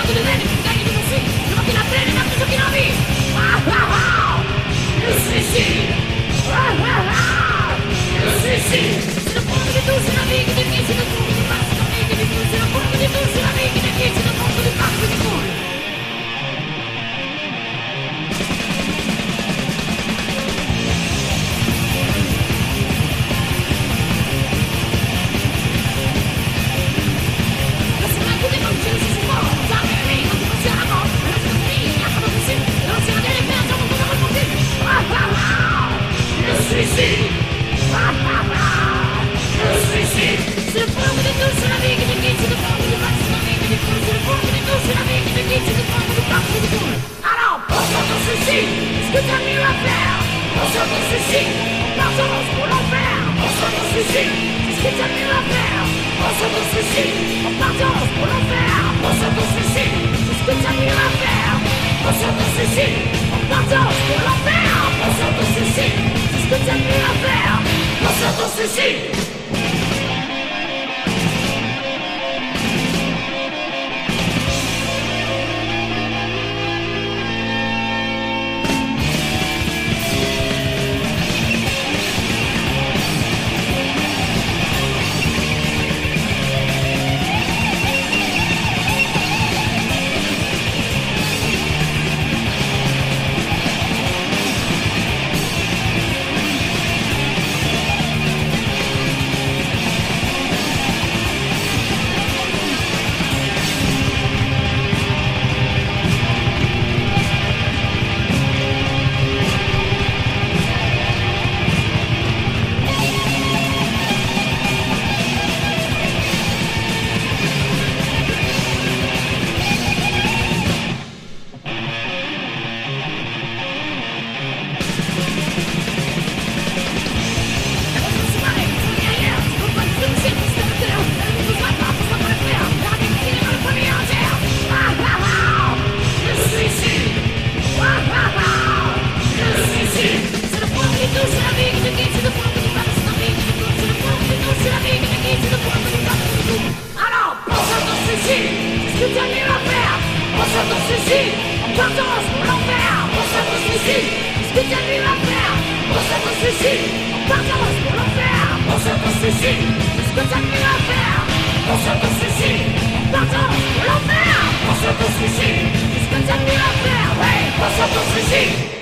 porte de veine, une gagne de mon signe, je vois qu'il a peine et n'a plus aucune envie. Le suicide. Le suicide. C'est le fond de tout, c'est la vie qui défie, c'est le fond du mal, c'est la vie qui défie, c'est le fond de tout, c'est la vie qui défie, c'est le fond du mal, c'est le fond. C'est le fond de tout, c'est la vie qui défie, c'est le fond du mal, c'est la vie qui défie, c'est le fond de tout, c'est la vie qui défie, c'est le fond du mal, c'est le fond. Alors, pense à ton suicide, est-ce que t'as mieux à faire? Pense à ton suicide, on part pour l'enfer. Pense à ton suicide, est-ce que t'as mieux à faire? Pense à ton suicide, on part pour l'enfer. Pense à ton suicide, est-ce que t'as mieux à faire? Pense à ton suicide, on part pour l'enfer. Pense à ton suicide, est-ce que t'as mieux à faire? Pense à ton suicide. Pense à ton suicide.